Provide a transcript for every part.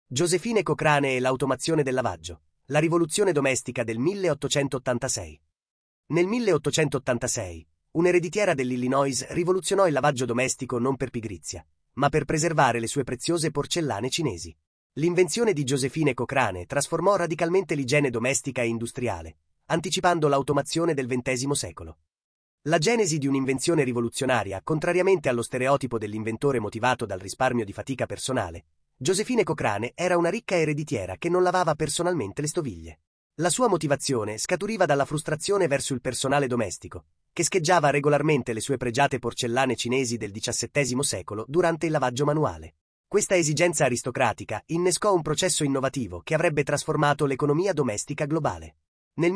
Joséphine Cochrane e l'automazione del lavaggio. La rivoluzione domestica del 1886. Nel 1886, un'ereditiera dell'Illinois rivoluzionò il lavaggio domestico non per pigrizia, ma per preservare le sue preziose porcellane cinesi. L'invenzione di Joséphine Cochrane trasformò radicalmente l'igiene domestica e industriale, anticipando l'automazione del XX secolo. La genesi di un'invenzione rivoluzionaria, contrariamente allo stereotipo dell'inventore motivato dal risparmio di fatica personale, Joséphine Cochrane era una ricca ereditiera che non lavava personalmente le stoviglie. La sua motivazione scaturiva dalla frustrazione verso il personale domestico, che scheggiava regolarmente le sue pregiate porcellane cinesi del XVII secolo durante il lavaggio manuale. Questa esigenza aristocratica innescò un processo innovativo che avrebbe trasformato l'economia domestica globale. Nel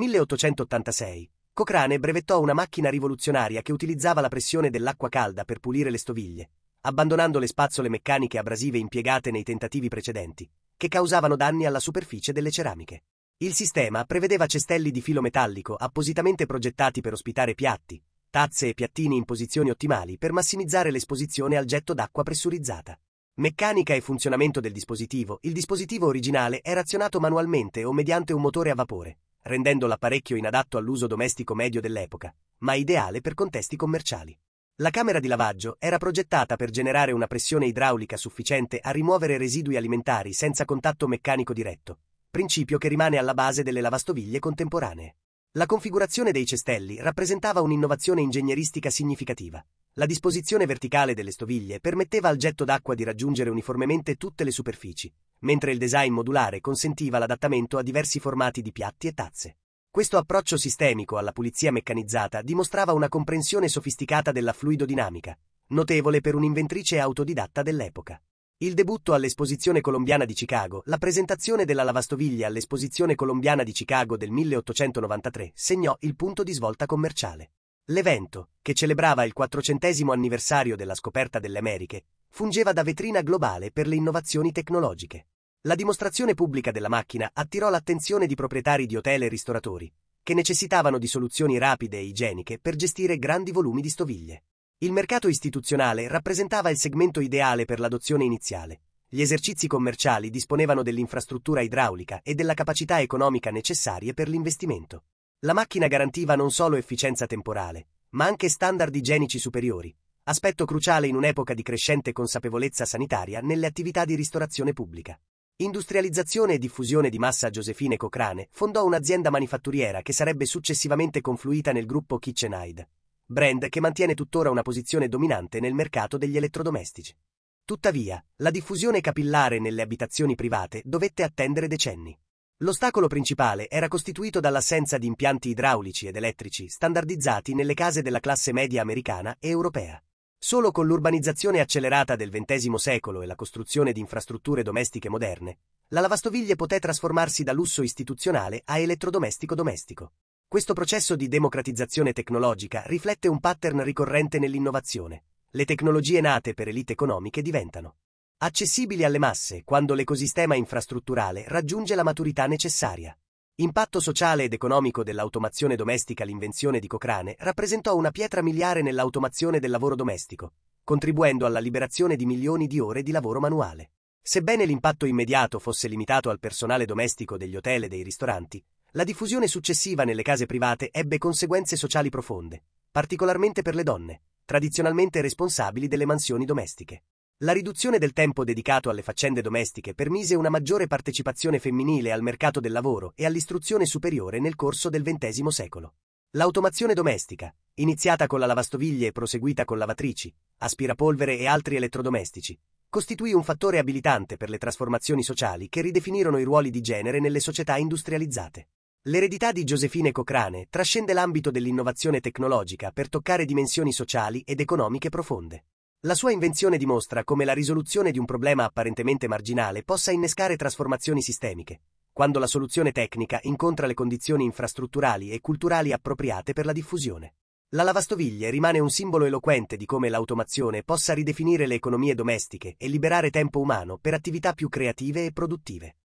1886, Cochrane brevettò una macchina rivoluzionaria che utilizzava la pressione dell'acqua calda per pulire le stoviglie, abbandonando le spazzole meccaniche abrasive impiegate nei tentativi precedenti, che causavano danni alla superficie delle ceramiche. Il sistema prevedeva cestelli di filo metallico appositamente progettati per ospitare piatti, tazze e piattini in posizioni ottimali per massimizzare l'esposizione al getto d'acqua pressurizzata. Meccanica e funzionamento del dispositivo. Il dispositivo originale era azionato manualmente o mediante un motore a vapore, rendendo l'apparecchio inadatto all'uso domestico medio dell'epoca, ma ideale per contesti commerciali. La camera di lavaggio era progettata per generare una pressione idraulica sufficiente a rimuovere residui alimentari senza contatto meccanico diretto, principio che rimane alla base delle lavastoviglie contemporanee. La configurazione dei cestelli rappresentava un'innovazione ingegneristica significativa. La disposizione verticale delle stoviglie permetteva al getto d'acqua di raggiungere uniformemente tutte le superfici, mentre il design modulare consentiva l'adattamento a diversi formati di piatti e tazze. Questo approccio sistemico alla pulizia meccanizzata dimostrava una comprensione sofisticata della fluidodinamica, notevole per un'inventrice autodidatta dell'epoca. Il debutto all'Esposizione Colombiana di Chicago. La presentazione della lavastoviglie all'Esposizione Colombiana di Chicago del 1893 segnò il punto di svolta commerciale. L'evento, che celebrava il 400° anniversario della scoperta delle Americhe, fungeva da vetrina globale per le innovazioni tecnologiche. La dimostrazione pubblica della macchina attirò l'attenzione di proprietari di hotel e ristoratori, che necessitavano di soluzioni rapide e igieniche per gestire grandi volumi di stoviglie. Il mercato istituzionale rappresentava il segmento ideale per l'adozione iniziale. Gli esercizi commerciali disponevano dell'infrastruttura idraulica e della capacità economica necessarie per l'investimento. La macchina garantiva non solo efficienza temporale, ma anche standard igienici superiori, aspetto cruciale in un'epoca di crescente consapevolezza sanitaria nelle attività di ristorazione pubblica. Industrializzazione e diffusione di massa. Joséphine Cochrane fondò un'azienda manifatturiera che sarebbe successivamente confluita nel gruppo KitchenAid, brand che mantiene tuttora una posizione dominante nel mercato degli elettrodomestici. Tuttavia, la diffusione capillare nelle abitazioni private dovette attendere decenni. L'ostacolo principale era costituito dall'assenza di impianti idraulici ed elettrici standardizzati nelle case della classe media americana e europea. Solo con l'urbanizzazione accelerata del XX secolo e la costruzione di infrastrutture domestiche moderne, la lavastoviglie poté trasformarsi da lusso istituzionale a elettrodomestico domestico. Questo processo di democratizzazione tecnologica riflette un pattern ricorrente nell'innovazione. Le tecnologie nate per elite economiche diventano accessibili alle masse quando l'ecosistema infrastrutturale raggiunge la maturità necessaria. Impatto sociale ed economico dell'automazione domestica. L'invenzione di Cochrane rappresentò una pietra miliare nell'automazione del lavoro domestico, contribuendo alla liberazione di milioni di ore di lavoro manuale. Sebbene l'impatto immediato fosse limitato al personale domestico degli hotel e dei ristoranti, la diffusione successiva nelle case private ebbe conseguenze sociali profonde, particolarmente per le donne, tradizionalmente responsabili delle mansioni domestiche. La riduzione del tempo dedicato alle faccende domestiche permise una maggiore partecipazione femminile al mercato del lavoro e all'istruzione superiore nel corso del XX secolo. L'automazione domestica, iniziata con la lavastoviglie e proseguita con lavatrici, aspirapolvere e altri elettrodomestici, costituì un fattore abilitante per le trasformazioni sociali che ridefinirono i ruoli di genere nelle società industrializzate. L'eredità di Joséphine Cochrane trascende l'ambito dell'innovazione tecnologica per toccare dimensioni sociali ed economiche profonde. La sua invenzione dimostra come la risoluzione di un problema apparentemente marginale possa innescare trasformazioni sistemiche, quando la soluzione tecnica incontra le condizioni infrastrutturali e culturali appropriate per la diffusione. La lavastoviglie rimane un simbolo eloquente di come l'automazione possa ridefinire le economie domestiche e liberare tempo umano per attività più creative e produttive.